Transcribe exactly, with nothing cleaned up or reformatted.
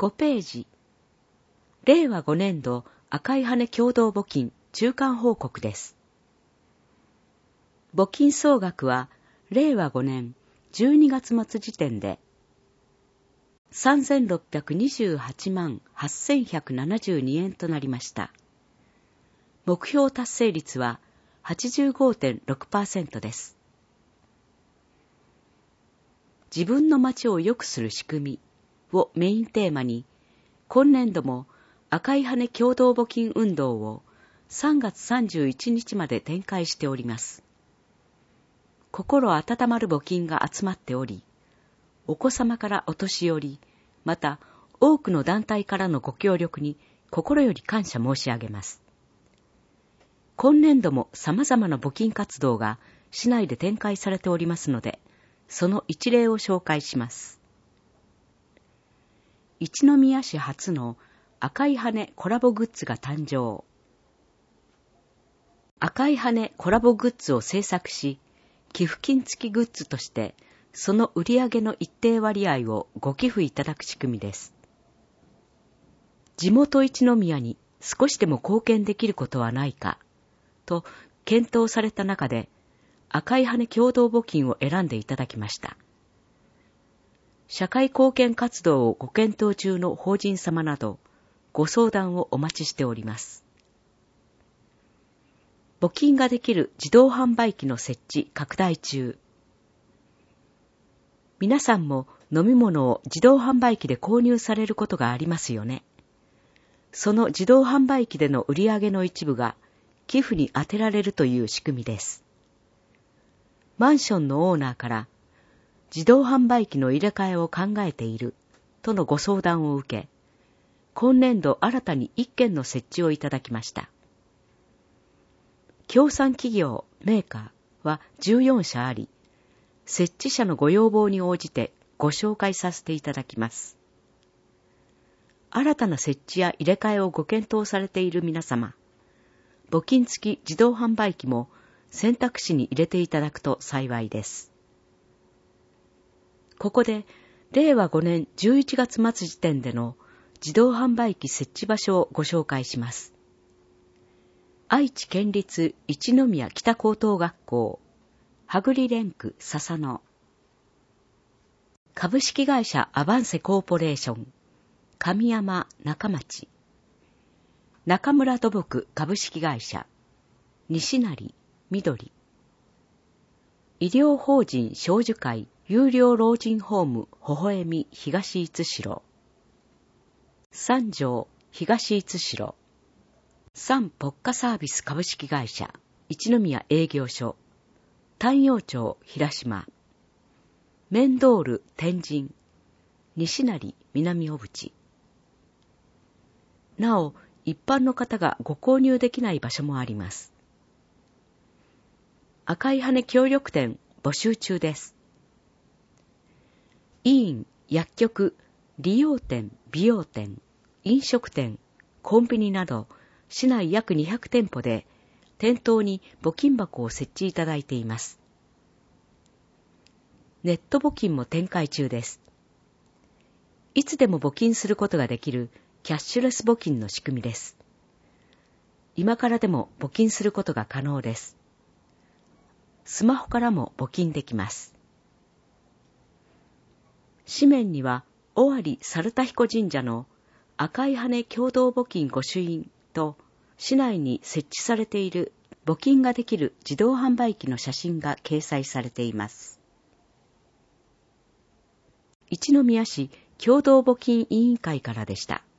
ごページ。れいわごねんど赤い羽共同募金中間報告です。募金総額はれいわごねんじゅうにがつ末時点でさんぜんろっぴゃくにじゅうはちまんはっせんひゃくななじゅうにえんとなりました。目標達成率は はちじゅうごてんろくパーセント です。自分の街を良くする仕組みをメインテーマに、今年度も赤い羽共同募金運動をさんがつさんじゅういちにちまで展開しております。心温まる募金が集まっており、お子様からお年寄り、また多くの団体からのご協力に心より感謝申し上げます。今年度も様々な募金活動が市内で展開されておりますので、その一例を紹介します。一宮市初の赤い羽コラボグッズが誕生。赤い羽コラボグッズを制作し、寄付金付きグッズとして、その売上の一定割合をご寄付いただく仕組みです。地元一宮に少しでも貢献できることはないか、と検討された中で、赤い羽共同募金を選んでいただきました。社会貢献活動をご検討中の法人様など、ご相談をお待ちしております。募金ができる自動販売機の設置拡大中。皆さんも飲み物を自動販売機で購入されることがありますよね。その自動販売機での売上の一部が寄付に充てられるという仕組みです。マンションのオーナーから自動販売機の入れ替えを考えているとのご相談を受け、今年度新たにいっけんの設置をいただきました。協賛企業、メーカーはじゅうよんしゃあり、設置者のご要望に応じてご紹介させていただきます。新たな設置や入れ替えをご検討されている皆様、募金付き自動販売機も選択肢に入れていただくと幸いです。ここで、れいわごねんじゅういちがつ末時点での自動販売機設置場所をご紹介します。愛知県立一宮北高等学校、はぐり連区笹野。株式会社アバンセコーポレーション、上山中町。中村土木株式会社、西成緑。医療法人長寿会有料老人ホームほほえみ東五代。三条東五代。三ポッカサービス株式会社一宮営業所、丹陽町平島。メンドール天神、西成南小淵。なお、一般の方がご購入できない場所もあります。赤い羽協力店募集中です。医院、薬局、理容店、美容店、飲食店、コンビニなど市内約にひゃくてんぽで店頭に募金箱を設置いただいています。ネット募金も展開中です。いつでも募金することができるキャッシュレス募金の仕組みです。今からでも募金することが可能です。スマホからも募金できます。紙面には、尾張猿田彦神社の赤い羽共同募金御朱印と、市内に設置されている募金ができる自動販売機の写真が掲載されています。一宮市共同募金委員会からでした。